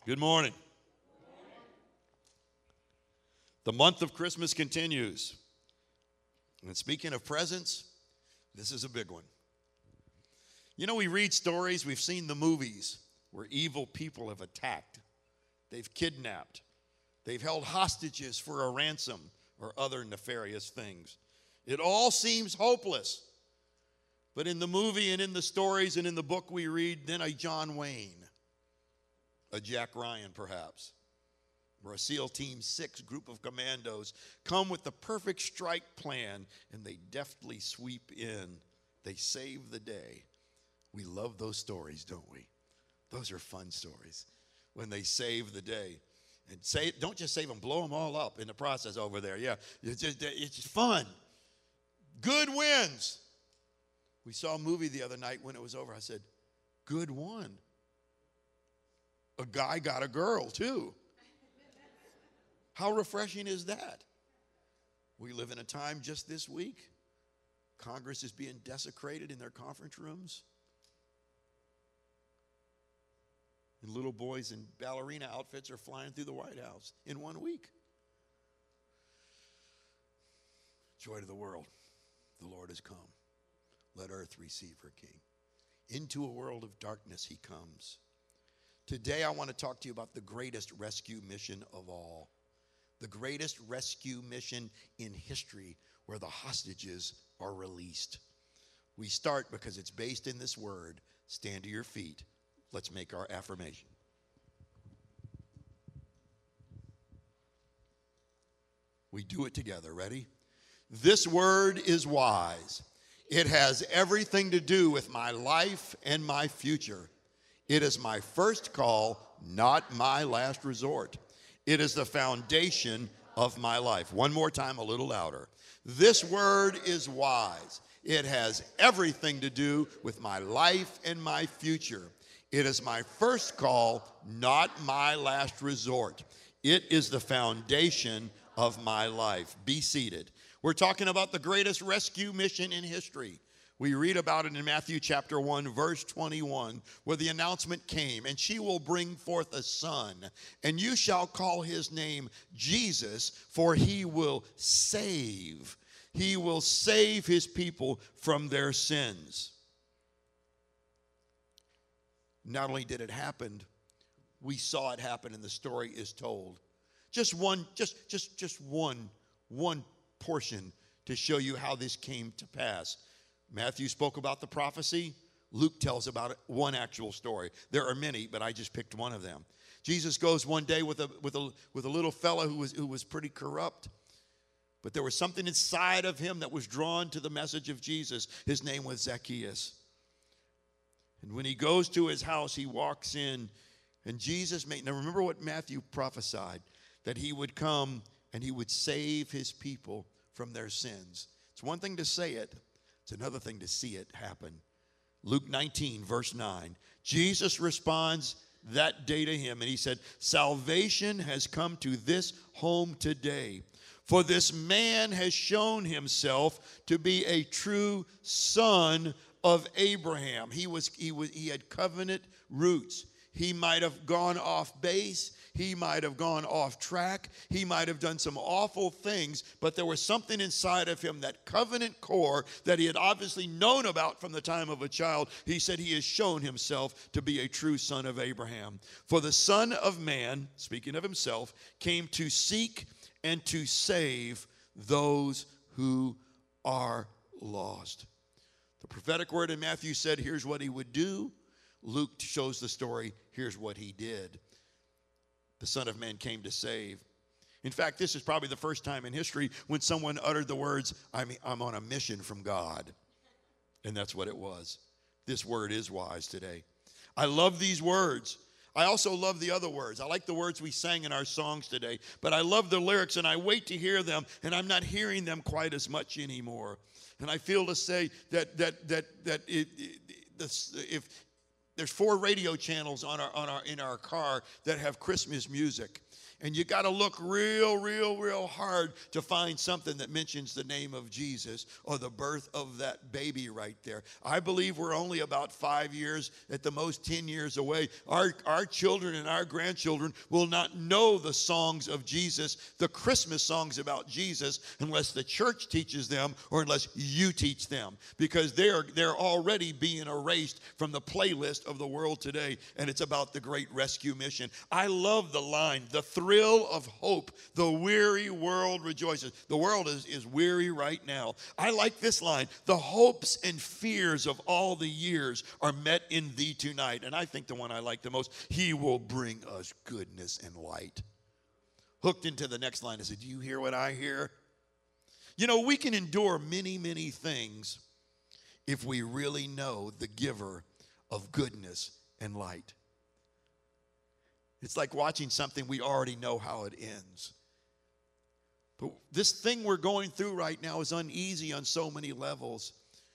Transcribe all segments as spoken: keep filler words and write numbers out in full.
Good morning. The month of Christmas continues. And speaking of presents, this is a big one. You know, we read stories, we've seen the movies where evil people have attacked, they've kidnapped, they've held hostages for a ransom or other nefarious things. It all seems hopeless. But in the movie and in the stories and in the book we read, then a John Wayne, a Jack Ryan perhaps, or a SEAL Team six group of commandos come with the perfect strike plan and they deftly sweep in. They save the day. We love those stories, don't we? Those are fun stories when they save the day. And say, don't just save them, blow them all up in the process over there. Yeah, it's just, it's just fun. Good wins. We saw a movie the other night when it was over. I said, good one. A guy got a girl, too. How refreshing is that? We live in a time just this week. Congress is being desecrated in their conference rooms. And little boys in ballerina outfits are flying through the White House in one week. Joy to the world. The Lord has come. Let earth receive her King. Into a world of darkness he comes. Today I want to talk to you about the greatest rescue mission of all. The greatest rescue mission in history where the hostages are released. We start because it's based in this word. Stand to your feet. Let's make our affirmation. We do it together. Ready? This word is wise. It has everything to do with my life and my future. It is my first call, not my last resort. It is the foundation of my life. One more time, a little louder. This word is wise. It has everything to do with my life and my future. It is my first call, not my last resort. It is the foundation of my life. Be seated. We're talking about the greatest rescue mission in history. We read about it in Matthew chapter one, verse twenty-one, where the announcement came, and she will bring forth a son, and you shall call his name Jesus, for he will save. He will save his people from their sins. Not only did it happen, we saw it happen, and the story is told. Just one, just, just, just one, one portion to show you how this came to pass. Matthew spoke about the prophecy. Luke tells about it, one actual story. There are many, but I just picked one of them. Jesus goes one day with a with a with a little fellow who was who was pretty corrupt, but there was something inside of him that was drawn to the message of Jesus. His name was Zacchaeus. And when he goes to his house, he walks in, and Jesus made, now remember what Matthew prophesied, that he would come and he would save his people from their sins. It's one thing to say it, it's another thing to see it happen. Luke nineteen, verse nine, Jesus responds that day to him, and he said, salvation has come to this home today, for this man has shown himself to be a true son of Abraham. He was, he was, he had covenant roots. He might have gone off base. He might have gone off track. He might have done some awful things, but there was something inside of him, that covenant core that he had obviously known about from the time of a child. He said he has shown himself to be a true son of Abraham. For the Son of Man, speaking of himself, came to seek and to save those who are lost. The prophetic word in Matthew said, here's what he would do. Luke shows the story, here's what he did. The Son of Man came to save. In fact, this is probably the first time in history when someone uttered the words, I'm, I'm on a mission from God. And that's what it was. This word is wise today. I love these words. I also love the other words. I like the words we sang in our songs today, but I love the lyrics, and I wait to hear them, and I'm not hearing them quite as much anymore. And I feel to say that that that that it, it, this, if there's four radio channels on our, on our, in our car that have Christmas music. And you got to look real, real, real hard to find something that mentions the name of Jesus or the birth of that baby right there. I believe we're only about five years, at the most ten years away. Our, our children and our grandchildren will not know the songs of Jesus, the Christmas songs about Jesus, unless the church teaches them or unless you teach them, because they're, they're already being erased from the playlist of the world today, and it's about the great rescue mission. I love the line, the thrill of hope, the weary world rejoices. The world is, is weary right now. I like this line, the hopes and fears of all the years are met in thee tonight. And I think the one I like the most, he will bring us goodness and light. Hooked into the next line, I said, do you hear what I hear? You know, we can endure many, many things if we really know the giver of goodness and light. It's like watching something we already know how it ends. But this thing we're going through right now is uneasy on so many levels.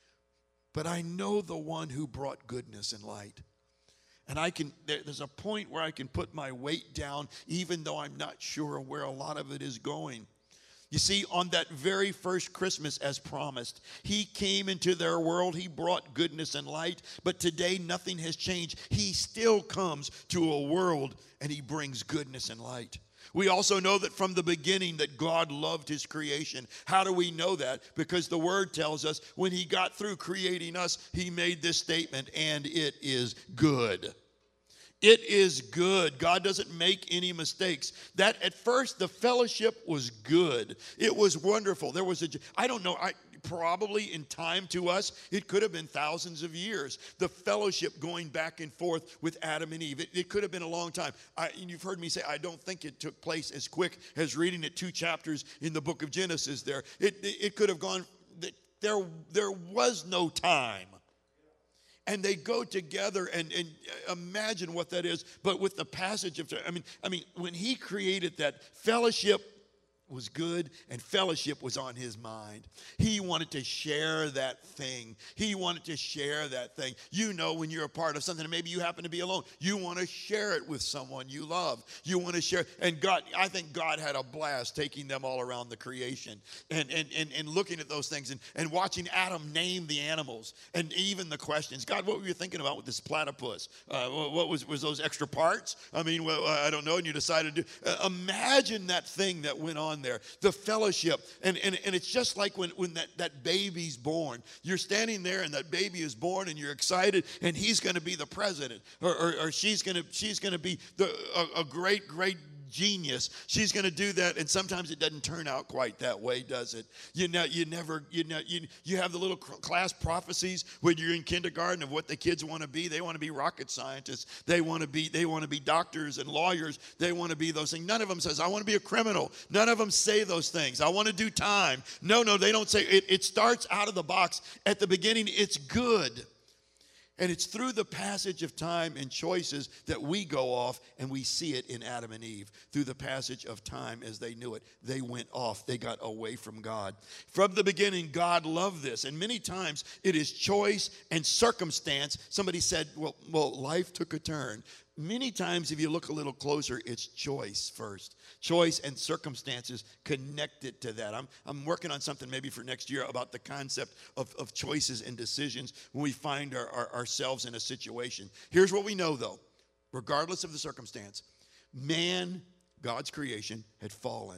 But I know the one who brought goodness and light. And I can, there's a point where I can put my weight down, even though I'm not sure where a lot of it is going. You see, on that very first Christmas, as promised, he came into their world. He brought goodness and light. But today, nothing has changed. He still comes to a world, and he brings goodness and light. We also know that from the beginning that God loved his creation. How do we know that? Because the word tells us when he got through creating us, he made this statement, and it is good. It is good. God doesn't make any mistakes. That at first the fellowship was good. It was wonderful. There was a, I don't know, I probably in time to us, it could have been thousands of years. The fellowship going back and forth with Adam and Eve. It, it could have been a long time. I, you've heard me say, I don't think it took place as quick as reading it two chapters in the book of Genesis there. It, it, it could have gone, there, there was no time. And they go together, and, and imagine what that is. But with the passage of time, I mean, I mean, when he created that, fellowship was good and fellowship was on his mind. He wanted to share that thing. He wanted to share that thing. You know, when you're a part of something, and maybe you happen to be alone, you want to share it with someone you love. You want to share, and God, I think God had a blast taking them all around the creation and, and, and, and looking at those things and, and watching Adam name the animals and even the questions. God, what were you thinking about with this platypus? Uh, what was, was those extra parts? I mean, well, I don't know, and you decided to, uh, imagine that thing that went on there, the fellowship. And, and, and it's just like when, when that, that baby's born. You're standing there and that baby is born and you're excited and he's going to be the president or, or, or she's going to she's going to be the, a, a great, great genius. She's going to do that, and sometimes it doesn't turn out quite that way, does it? You know, you never, you know, you, you have the little class prophecies when you're in kindergarten of what the kids want to be. They want to be rocket scientists. They want to be, they want to be doctors and lawyers. They want to be those things. None of them says, I want to be a criminal. None of them say those things. I want to do time. No, no, they don't say it. It starts out of the box. At the beginning, it's good. And it's through the passage of time and choices that we go off, and we see it in Adam and Eve. Through the passage of time as they knew it, they went off. They got away from God. From the beginning, God loved this. And many times it is choice and circumstance. Somebody said, well, well, life took a turn. Many times, if you look a little closer, it's choice first. Choice and circumstances connected to that. I'm, I'm working on something maybe for next year about the concept of, of choices and decisions when we find our, our, ourselves in a situation. Here's what we know, though. Regardless of the circumstance, man, God's creation, had fallen.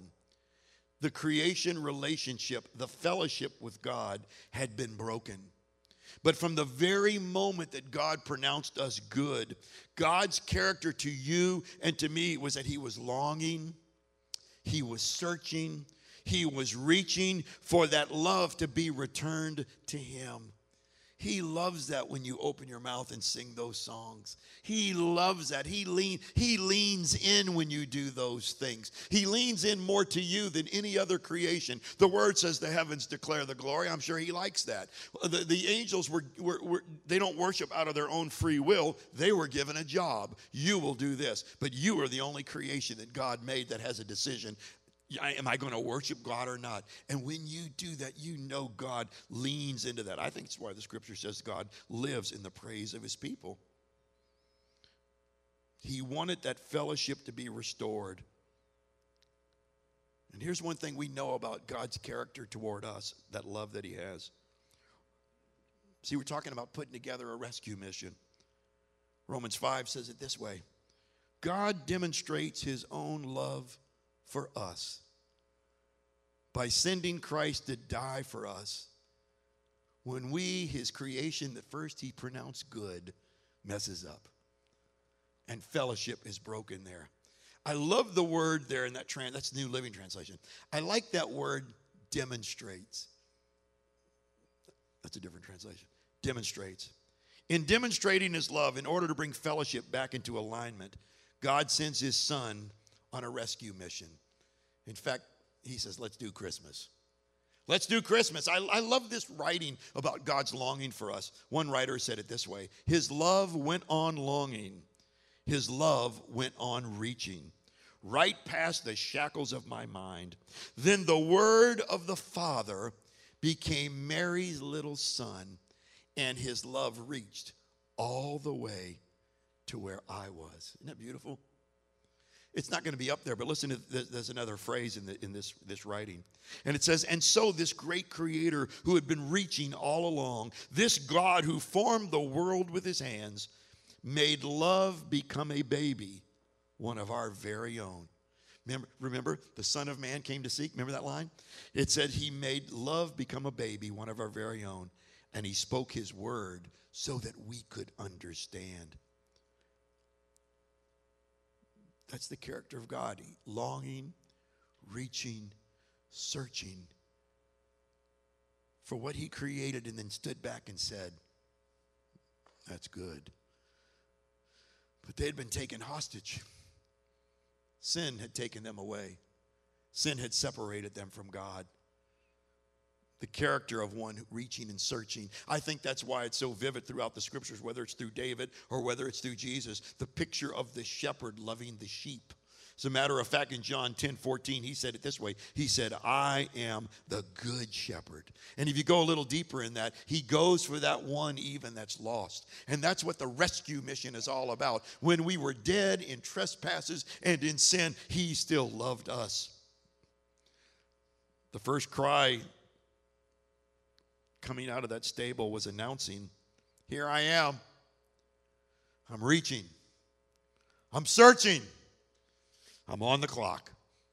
The creation relationship, the fellowship with God, had been broken. But from the very moment that God pronounced us good, God's character to you and to me was that he was longing, he was searching, he was reaching for that love to be returned to him. He loves that when you open your mouth and sing those songs. He loves that. He lean, he leans in when you do those things. He leans in more to you than any other creation. The word says the heavens declare the glory. I'm sure he likes that. The, the angels, were, were, were they don't worship out of their own free will. They were given a job. You will do this. But you are the only creation that God made that has a decision. Am I going to worship God or not? And when you do that, you know God leans into that. I think it's why the scripture says God lives in the praise of his people. He wanted that fellowship to be restored. And here's one thing we know about God's character toward us, that love that he has. See, we're talking about putting together a rescue mission. Romans five says it this way. God demonstrates his own love for us by sending Christ to die for us when we, his creation that first he pronounced good, messes up. And fellowship is broken there. I love the word there in that trans, that's New Living Translation. I like that word demonstrates. That's a different translation. Demonstrates. In demonstrating his love, in order to bring fellowship back into alignment, God sends his son on a rescue mission. In fact, he says, let's do Christmas. Let's do Christmas. I, I love this writing about God's longing for us. One writer said it this way. His love went on longing. His love went on reaching, right past the shackles of my mind. Then the word of the Father became Mary's little son, and his love reached all the way to where I was. Isn't that beautiful? It's not going to be up there, but listen to this, there's another phrase in, the, in this, this writing. And it says, and so this great creator who had been reaching all along, this God who formed the world with his hands, made love become a baby, one of our very own. Remember, remember, the Son of Man came to seek. Remember that line? It said he made love become a baby, one of our very own. And he spoke his word so that we could understand. That's the character of God. Longing, reaching, searching for what he created, and then stood back and said, that's good. But they had been taken hostage. Sin had taken them away. Sin had separated them from God. The character of one reaching and searching. I think that's why it's so vivid throughout the scriptures, whether it's through David or whether it's through Jesus, the picture of the shepherd loving the sheep. As a matter of fact, in John ten fourteen, he said it this way. He said, I am the good shepherd. And if you go a little deeper in that, he goes for that one even that's lost. And that's what the rescue mission is all about. When we were dead in trespasses and in sin, he still loved us. The first cry coming out of that stable was announcing, here I am. I'm reaching. I'm searching. I'm on the clock.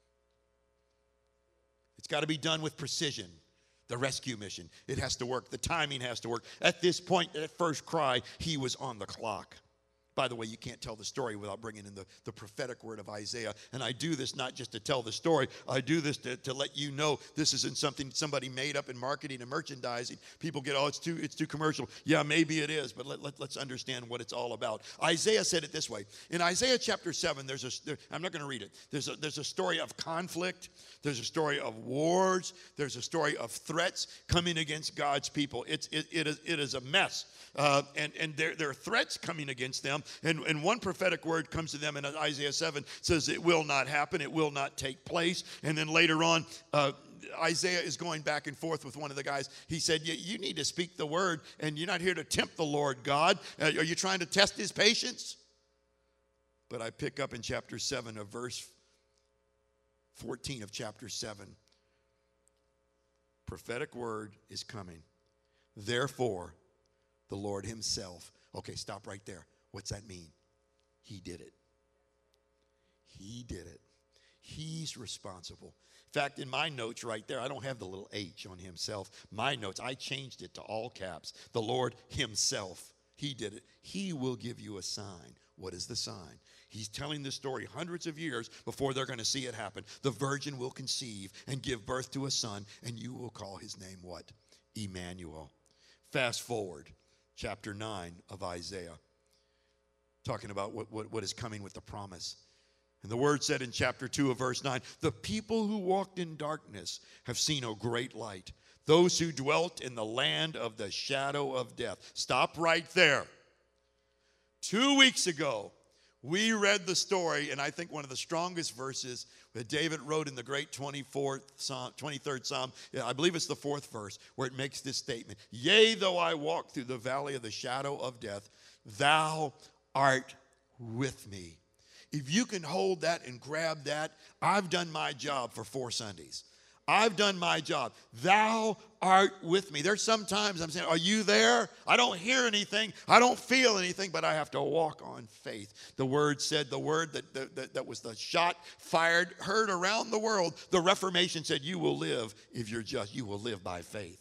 It's got to be done with precision. The rescue mission. It has to work. The timing has to work. At this point, at first cry, he was on the clock. By the way, you can't tell the story without bringing in the, the prophetic word of Isaiah. And I do this not just to tell the story. I do this to, to let you know this isn't something somebody made up in marketing and merchandising. People get, oh, it's too, it's too commercial. Yeah, maybe it is, but let, let, let's understand what it's all about. Isaiah said it this way. In Isaiah chapter seven, there's a, there, I'm not going to read it. There's a, there's a story of conflict. There's a story of wars. There's a story of threats coming against God's people. It's, it, it, is, it is a mess. Uh, and and there, there are threats coming against them. And, and one prophetic word comes to them in Isaiah seven, says it will not happen, it will not take place. And then later on, uh, Isaiah is going back and forth with one of the guys. He said, you, you need to speak the word, and you're not here to tempt the Lord God. Uh, are you trying to test his patience? But I pick up in chapter seven of verse fourteen of chapter seven. Prophetic word is coming. Therefore, the Lord himself. Okay, stop right there. What's that mean? He did it. He did it. He's responsible. In fact, in my notes right there, I don't have the little H on himself. My notes, I changed it to all caps. The Lord himself. He did it. He will give you a sign. What is the sign? He's telling this story hundreds of years before they're going to see it happen. The virgin will conceive and give birth to a son, and you will call his name what? Emmanuel. Fast forward. Chapter nine of Isaiah, talking about what, what, what is coming with the promise. And the word said in chapter two of verse nine, the people who walked in darkness have seen a great light. Those who dwelt in the land of the shadow of death. Stop right there. Two weeks ago, we read the story, and I think one of the strongest verses that David wrote in the great twenty-fourth Psalm, twenty-third Psalm, I believe it's the fourth verse, where it makes this statement. Yea, though I walk through the valley of the shadow of death, thou art with me. If you can hold that and grab that, I've done my job for four Sundays. I've done my job. Thou art with me. There's sometimes I'm saying, are you there? I don't hear anything. I don't feel anything, but I have to walk on faith. The word said, the word that, that, that was the shot fired, heard around the world. The Reformation said, you will live if you're just. You will live by faith.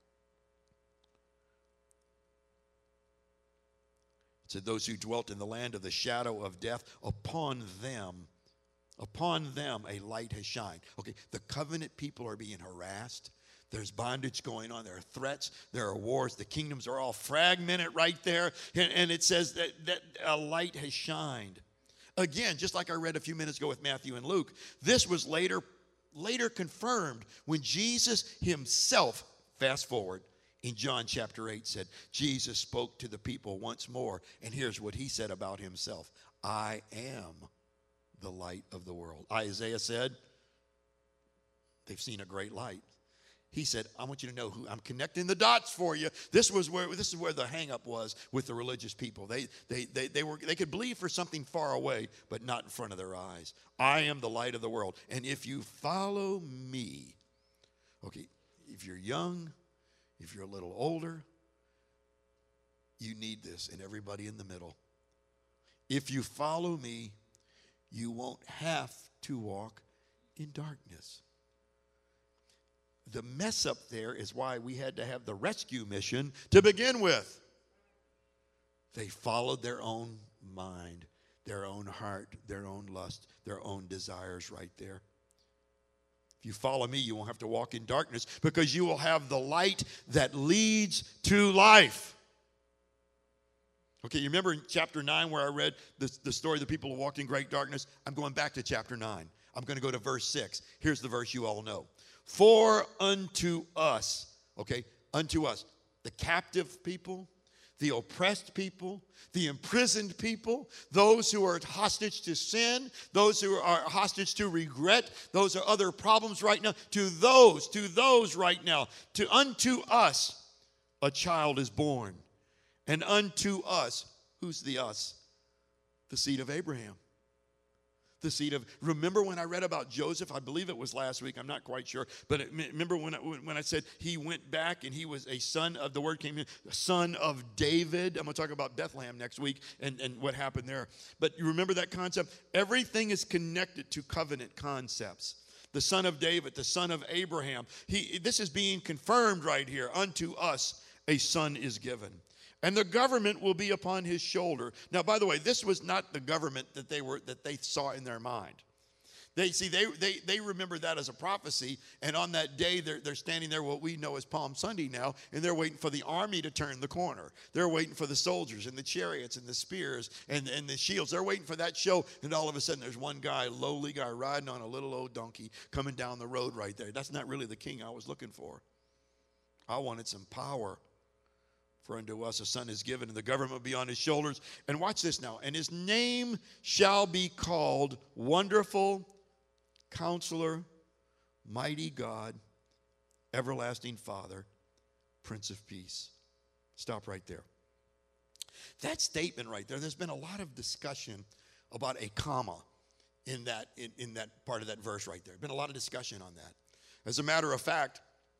It said, those who dwelt in the land of the shadow of death, upon them Upon them a light has shined. Okay, the covenant people are being harassed. There's bondage going on. There are threats. There are wars. The kingdoms are all fragmented right there. And, and it says that, that a light has shined. Again, just like I read a few minutes ago with Matthew and Luke, this was later, later confirmed when Jesus himself, fast forward, in John chapter eight said, Jesus spoke to the people once more. And here's what he said about himself. I am the light of the world. Isaiah said, they've seen a great light. He said, I want you to know who I'm connecting the dots for you. This was where this is where the hang-up was with the religious people. They they they they were they could believe for something far away, but not in front of their eyes. I am the light of the world. And if you follow me, okay, if you're young, if you're a little older, you need this, and everybody in the middle. If you follow me, you won't have to walk in darkness. The mess up there is why we had to have the rescue mission to begin with. They followed their own mind, their own heart, their own lust, their own desires right there. If you follow me, you won't have to walk in darkness because you will have the light that leads to life. Okay, you remember in chapter nine where I read the, the story of the people who walked in great darkness? I'm going back to chapter nine. I'm going to go to verse six. Here's the verse you all know. For unto us, okay, unto us, the captive people, the oppressed people, the imprisoned people, those who are hostage to sin, those who are hostage to regret, those are other problems right now. To those, to those right now, to unto us, a child is born. And unto us, who's the us? The seed of Abraham. The seed of, remember when I read about Joseph? I believe it was last week. I'm not quite sure. But it, remember when I, when I said he went back and he was a son of, the word came in, son of David. I'm going to talk about Bethlehem next week and, and what happened there. But you remember that concept? Everything is connected to covenant concepts. The son of David, the son of Abraham. He, this is being confirmed right here. Unto us a son is given. And the government will be upon his shoulder. Now, by the way, this was not the government that they were that they saw in their mind. They see they they they remember that as a prophecy, and on that day they're they're standing there, what we know as Palm Sunday now, and they're waiting for the army to turn the corner. They're waiting for the soldiers and the chariots and the spears and, and the shields. They're waiting for that show, and all of a sudden there's one guy, lowly guy, riding on a little old donkey coming down the road right there. That's not really the king I was looking for. I wanted some power. For unto us a son is given, and the government will be on his shoulders. And watch this now. And his name shall be called Wonderful, Counselor, Mighty God, Everlasting Father, Prince of Peace. Stop right there. That statement right there, there's been a lot of discussion about a comma in that, in, in that part of that verse right there. There's been a lot of discussion on that. As a matter of fact,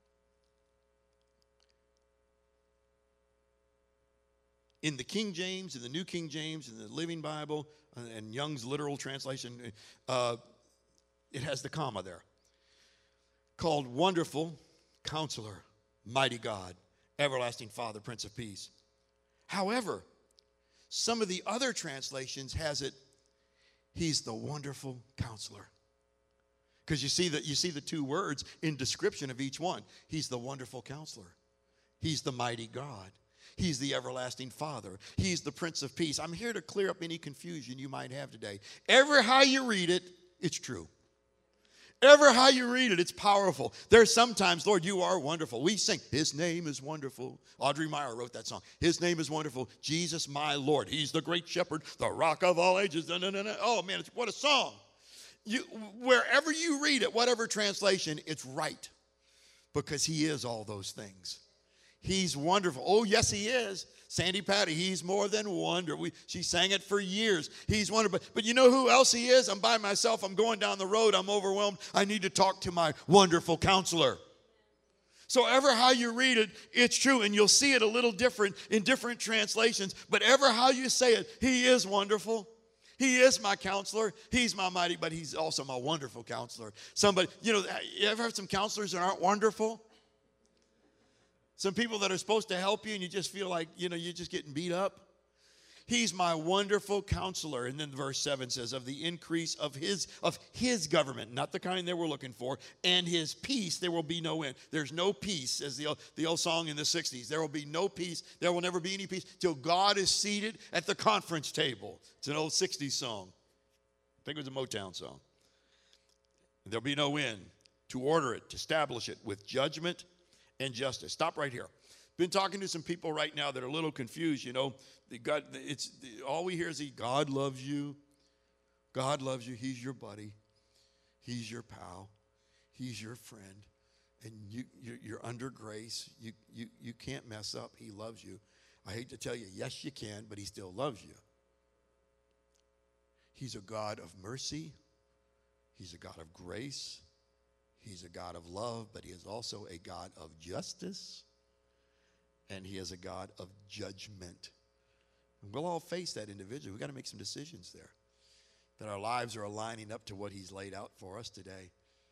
in the King James, in the New King James, in the Living Bible, and Young's literal translation, uh, it has the comma there. Called Wonderful, Counselor, Mighty God, Everlasting Father, Prince of Peace. However, some of the other translations has it, He's the Wonderful Counselor. Because you see that you see the two words in description of each one. He's the Wonderful Counselor. He's the Mighty God. He's the Everlasting Father. He's the Prince of Peace. I'm here to clear up any confusion you might have today. Ever how you read it, it's true. Ever how you read it, it's powerful. There's sometimes, Lord, you are wonderful. We sing, His name is wonderful. Audrey Meyer wrote that song. His name is wonderful. Jesus, my Lord. He's the great shepherd, the rock of all ages. No, no, no, no. Oh, man, it's, what a song. You, wherever you read it, whatever translation, it's right. Because He is all those things. He's wonderful. Oh, yes, He is. Sandy Patty, he's more than wonder. We, she sang it for years. He's wonderful. But, but you know who else he is? I'm by myself. I'm going down the road. I'm overwhelmed. I need to talk to my wonderful counselor. So ever how you read it, it's true. And you'll see it a little different in different translations. But ever how you say it, he is wonderful. He is my counselor. He's my mighty, but he's also my wonderful counselor. Somebody, you know, you ever have some counselors that aren't wonderful? Some people that are supposed to help you and you just feel like, you know, you're just getting beat up. He's my wonderful counselor. And then verse seven says, of the increase of his, of his government, not the kind that we're looking for, and his peace, there will be no end. There's no peace, as the old, the old song in the sixties. There will be no peace. There will never be any peace till God is seated at the conference table. It's an old sixties song. I think it was a Motown song. There'll be no end to order it, to establish it with judgment and justice. Stop right here. Been talking to some people right now that are a little confused. You know, the God, it's all we hear is he, God loves you. God loves you. He's your buddy. He's your pal. He's your friend. And you, you're, you're under grace. You, you, you can't mess up. He loves you. I hate to tell you, yes, you can, but he still loves you. He's a God of mercy. He's a God of grace. He's a God of love, but he is also a God of justice. And he is a God of judgment. And we'll all face that individually. We've got to make some decisions there. That our lives are aligning up to what he's laid out for us today.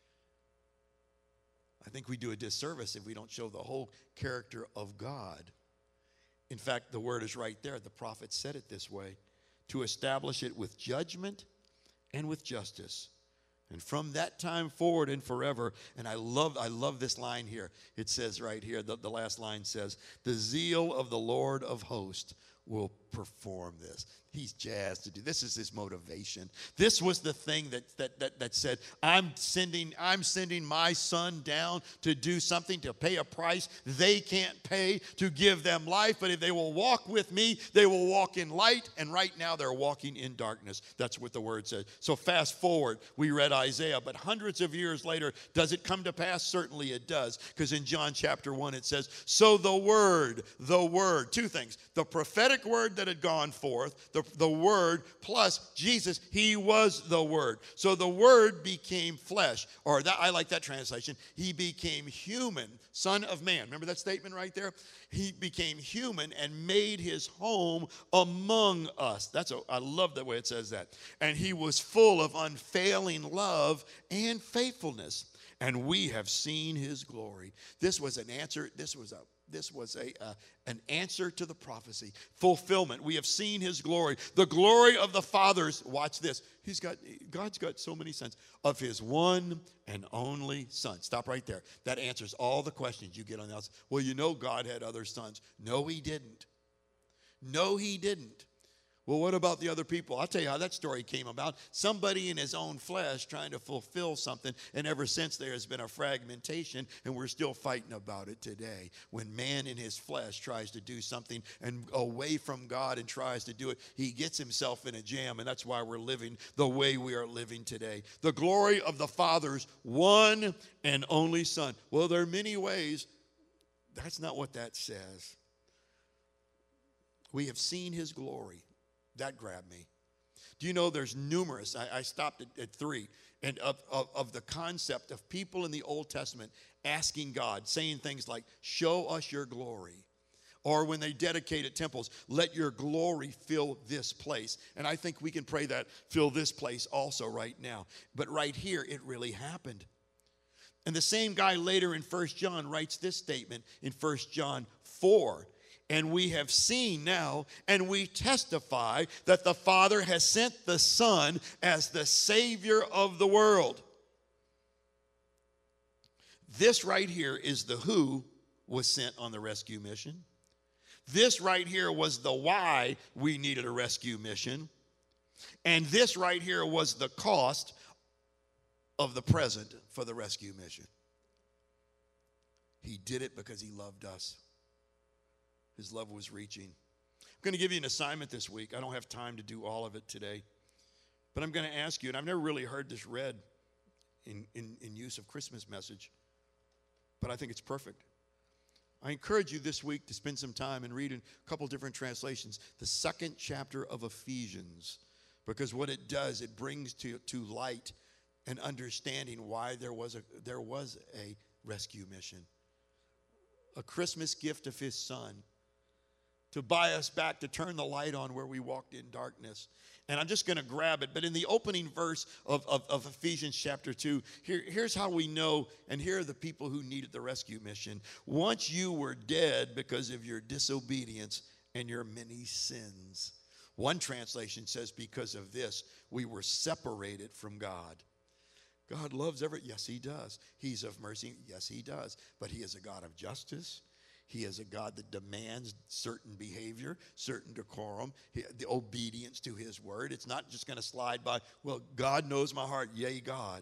I think we do a disservice if we don't show the whole character of God. In fact, the word is right there. The prophet said it this way. To establish it with judgment and with justice. And from that time forward and forever, and I love I love this line here. It says right here, the, the last line says, the zeal of the Lord of hosts will perform this. He's jazzed to do. This is his motivation. This was the thing that that that, that said, I'm sending, I'm sending my son down to do something, to pay a price they can't pay, to give them life. But if they will walk with me, they will walk in light. And right now they're walking in darkness. That's what the word says. So fast forward, we read Isaiah, but hundreds of years later, does it come to pass? Certainly it does. Because in John chapter one, it says, so the word, the word, two things. The prophetic word that had gone forth, the The word plus Jesus, he was the word. So the word became flesh, or that I like that translation. He became human, son of man. Remember that statement right there? He became human and made his home among us. That's a, I love the way it says that. And he was full of unfailing love and faithfulness. And we have seen his glory. This was an answer. This was a This was a uh, an answer to the prophecy. Fulfillment. We have seen his glory. The glory of the Father's, watch this. He's got, God's got so many sons. Of his one and only son. Stop right there. That answers all the questions you get on the outside. Well, you know God had other sons. No, he didn't. No, he didn't. Well, what about the other people? I'll tell you how that story came about. Somebody in his own flesh trying to fulfill something, and ever since there has been a fragmentation, and we're still fighting about it today. When man in his flesh tries to do something and away from God and tries to do it, he gets himself in a jam, and that's why we're living the way we are living today. The glory of the Father's one and only Son. Well, there are many ways. That's not what that says. We have seen his glory. That grabbed me. Do you know there's numerous, I, I stopped at, at three, and of, of, of the concept of people in the Old Testament asking God, saying things like, show us your glory. Or when they dedicated temples, let your glory fill this place. And I think we can pray that, fill this place also right now. But right here, it really happened. And the same guy later in First John writes this statement in First John four. And we have seen now, and we testify that the Father has sent the Son as the Savior of the world. This right here is the who was sent on the rescue mission. This right here was the why we needed a rescue mission. And this right here was the cost of the present for the rescue mission. He did it because he loved us. His love was reaching. I'm going to give you an assignment this week. I don't have time to do all of it today. But I'm going to ask you, and I've never really heard this read in, in, in use of Christmas message, but I think it's perfect. I encourage you this week to spend some time and read in a couple different translations the second chapter of Ephesians, because what it does, it brings to, to light and understanding why there was a there was a rescue mission. A Christmas gift of his son to buy us back, to turn the light on where we walked in darkness. And I'm just going to grab it. But in the opening verse of, of, of Ephesians chapter two, here, here's how we know, and here are the people who needed the rescue mission. Once you were dead because of your disobedience and your many sins. One translation says, because of this, we were separated from God. God loves every, yes, he does. He's of mercy, yes, he does. But he is a God of justice. He is a God that demands certain behavior, certain decorum, the obedience to his word. It's not just going to slide by, well, God knows my heart, yay, God.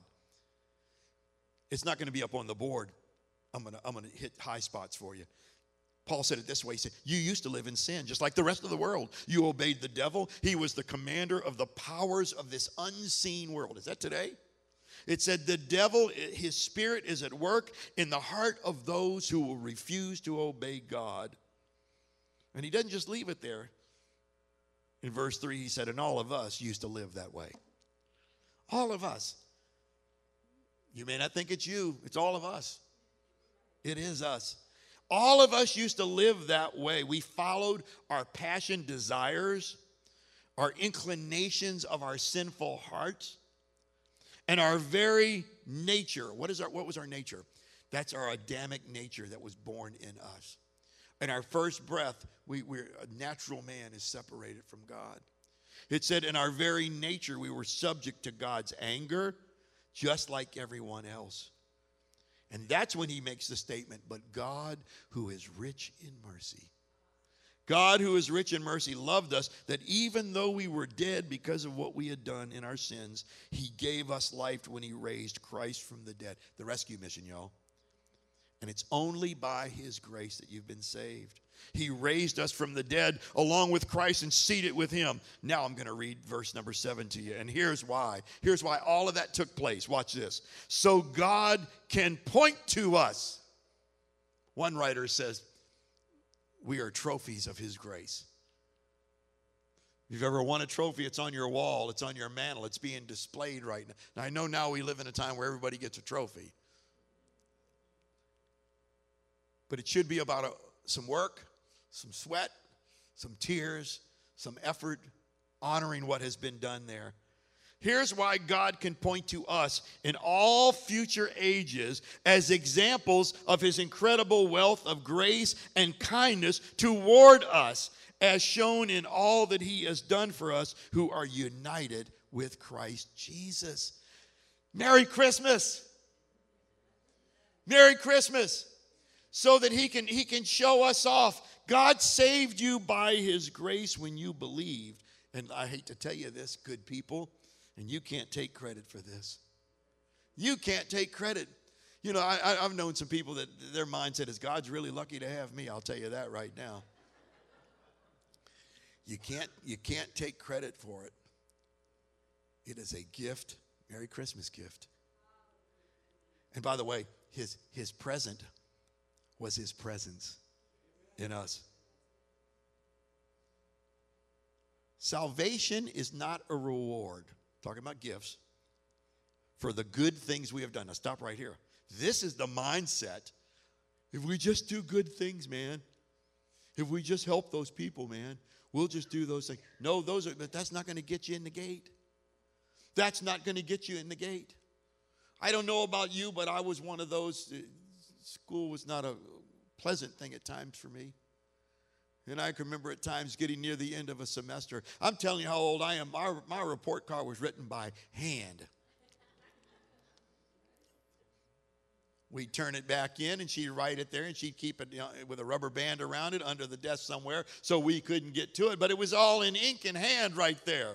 It's not going to be up on the board. I'm going to, I'm going to hit high spots for you. Paul said it this way. He said, you used to live in sin, just like the rest of the world. You obeyed the devil. He was the commander of the powers of this unseen world. Is that today? It said the devil, his spirit is at work in the heart of those who will refuse to obey God. And he doesn't just leave it there. In verse three, he said, and all of us used to live that way. All of us. You may not think it's you. It's all of us. It is us. All of us used to live that way. We followed our passion desires, our inclinations of our sinful hearts. And our very nature, what is our what was our nature? That's our Adamic nature that was born in us. In our first breath, we we're a natural man is separated from God. It said in our very nature we were subject to God's anger, just like everyone else. And that's when he makes the statement, but God, who is rich in mercy. God, who is rich in mercy, loved us, that even though we were dead because of what we had done in our sins, he gave us life when he raised Christ from the dead. The rescue mission, y'all. And it's only by his grace that you've been saved. He raised us from the dead along with Christ and seated with him. Now I'm going to read verse number seven to you. And here's why. Here's why all of that took place. Watch this. So God can point to us. One writer says, we are trophies of his grace. If you've ever won a trophy, it's on your wall, it's on your mantle, it's being displayed right now. Now, I know now we live in a time where everybody gets a trophy. But it should be about a, some work, some sweat, some tears, some effort, honoring what has been done there. Here's why God can point to us in all future ages as examples of his incredible wealth of grace and kindness toward us, as shown in all that he has done for us who are united with Christ Jesus. Merry Christmas. Merry Christmas. So that he can, he can show us off. God saved you by his grace when you believed. And I hate to tell you this, good people, and you can't take credit for this. You can't take credit. You know, I, I, I've known some people that their mindset is, God's really lucky to have me. I'll tell you that right now. You can't, you can't take credit for it. It is a gift. Merry Christmas gift. And by the way, his, his present was his presence in us. Salvation is not a reward. Talking about gifts, for the good things we have done. Now stop right here. This is the mindset. If we just do good things, man, if we just help those people, man, we'll just do those things. No, those are, but that's not going to get you in the gate. That's not going to get you in the gate. I don't know about you, but I was one of those. School was not a pleasant thing at times for me. And I can remember at times getting near the end of a semester. I'm telling you how old I am. My, my report card was written by hand. We'd turn it back in, and she'd write it there, and she'd keep it, you know, with a rubber band around it under the desk somewhere so we couldn't get to it. But it was all in ink and hand right there.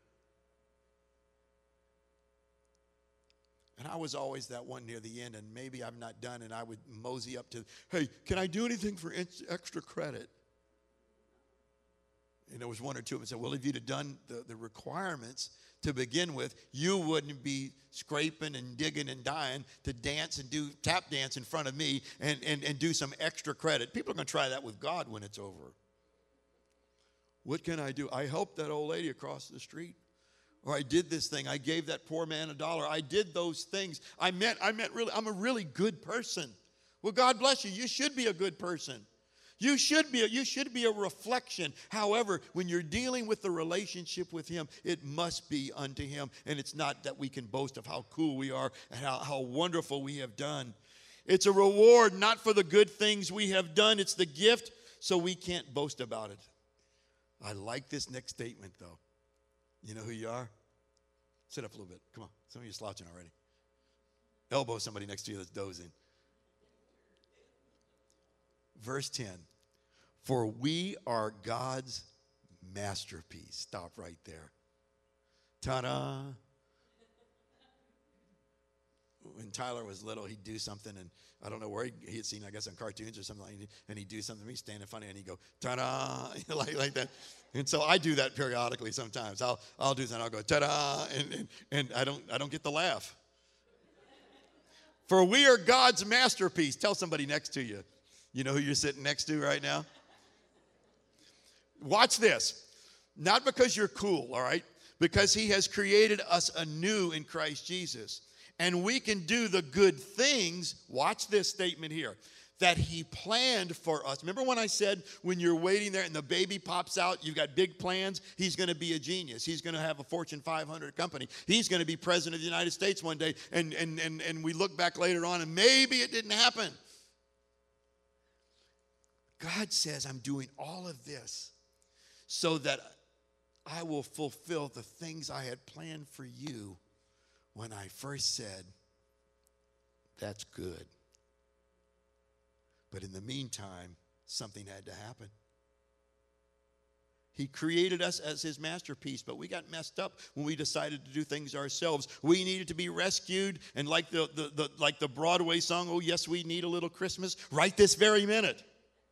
And I was always that one near the end, and maybe I'm not done, and I would mosey up to, hey, can I do anything for extra credit? And there was one or two of them said, well, if you'd have done the, the requirements to begin with, you wouldn't be scraping and digging and dying to dance and do tap dance in front of me and, and, and do some extra credit. People are going to try that with God when it's over. What can I do? I helped that old lady across the street. Or I did this thing. I gave that poor man a dollar. I did those things. I meant, I meant really, I'm a really good person. Well, God bless you. You should be a good person. You should be a, you should be a reflection. However, when you're dealing with the relationship with him, it must be unto him. And it's not that we can boast of how cool we are and how, how wonderful we have done. It's a reward not for the good things we have done. It's the gift, so we can't boast about it. I like this next statement, though. You know who you are? Sit up a little bit. Come on. Some of you are slouching already. Elbow somebody next to you that's dozing. Verse ten. For we are God's masterpiece. Stop right there. Ta-da. When Tyler was little, he'd do something, and I don't know where he, he had seen, I guess, on cartoons or something like that, and he'd do something, he'd stand in front of it, and he'd go, ta-da, like, like that. And so I do that periodically sometimes. I'll, I'll do that, I'll go, ta-da, and, and, and I don't, I don't get the laugh. For we are God's masterpiece. Tell somebody next to you. You know who you're sitting next to right now? Watch this. Not because you're cool, all right? Because he has created us anew in Christ Jesus. And we can do the good things, watch this statement here, that he planned for us. Remember when I said when you're waiting there and the baby pops out, you've got big plans? He's going to be a genius. He's going to have a Fortune five hundred company. He's going to be president of the United States one day. And, and, and, and we look back later on and maybe it didn't happen. God says, I'm doing all of this so that I will fulfill the things I had planned for you when I first said, that's good. But in the meantime, something had to happen. He created us as his masterpiece, but we got messed up when we decided to do things ourselves. We needed to be rescued, and like the, the, the, like the Broadway song, oh, yes, we need a little Christmas, right this very minute.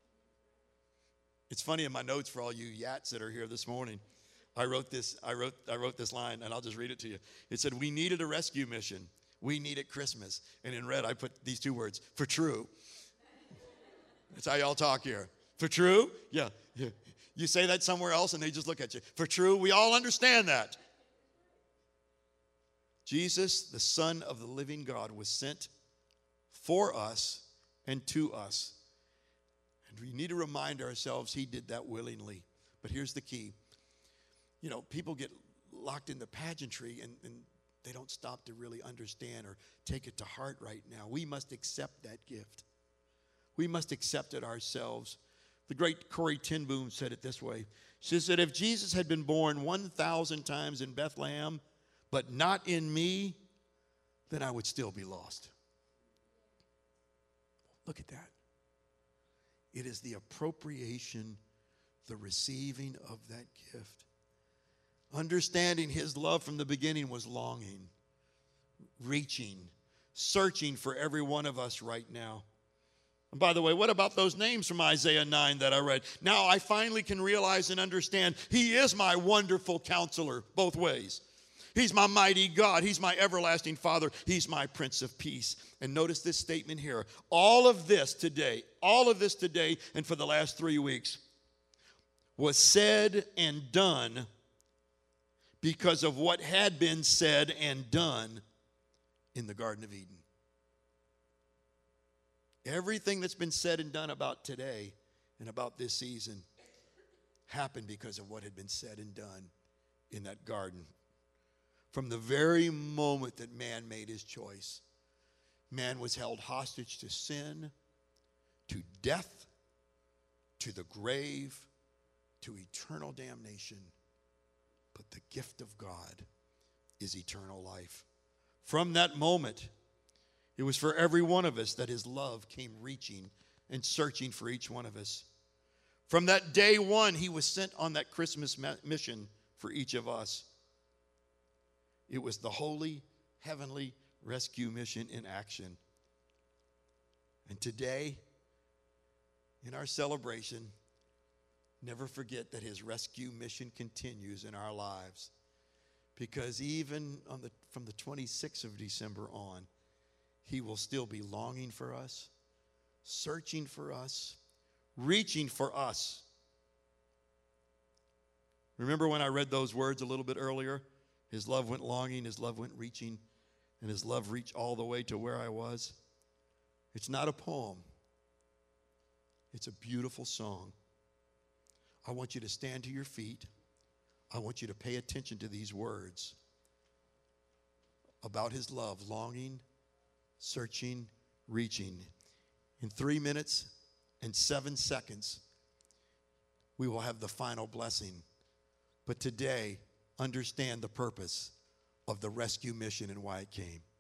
It's funny in my notes for all you yats that are here this morning. I wrote this, I wrote, I wrote this line, and I'll just read it to you. It said, we needed a rescue mission. We needed Christmas. And in red, I put these two words, for true. That's how y'all talk here. For true? Yeah, yeah. You say that somewhere else, and they just look at you. For true? We all understand that. Jesus, the Son of the living God, was sent for us and to us. And we need to remind ourselves he did that willingly. But here's the key. You know, people get locked in the pageantry and, and they don't stop to really understand or take it to heart right now. We must accept that gift. We must accept it ourselves. The great Corrie ten Boom said it this way. She said, if Jesus had been born one thousand times in Bethlehem, but not in me, then I would still be lost. Look at that. It is the appropriation, the receiving of that gift. Understanding his love from the beginning was longing, reaching, searching for every one of us right now. And by the way, what about those names from Isaiah nine that I read? Now I finally can realize and understand he is my wonderful counselor both ways. He's my mighty God. He's my everlasting Father. He's my Prince of Peace. And notice this statement here. All of this today, all of this today and for the last three weeks was said and done because of what had been said and done in the Garden of Eden. Everything that's been said and done about today and about this season happened because of what had been said and done in that garden. From the very moment that man made his choice, man was held hostage to sin, to death, to the grave, to eternal damnation. But the gift of God is eternal life. From that moment, it was for every one of us that his love came reaching and searching for each one of us. From that day one, he was sent on that Christmas mission for each of us. It was the holy, heavenly rescue mission in action. And today, in our celebration, never forget that his rescue mission continues in our lives. Because even on the, from the twenty-sixth of December on, he will still be longing for us, searching for us, reaching for us. Remember when I read those words a little bit earlier? His love went longing, his love went reaching, and his love reached all the way to where I was. It's not a poem. It's a beautiful song. I want you to stand to your feet. I want you to pay attention to these words about his love, longing, searching, reaching. In three minutes and seven seconds, we will have the final blessing. But today, understand the purpose of the rescue mission and why it came.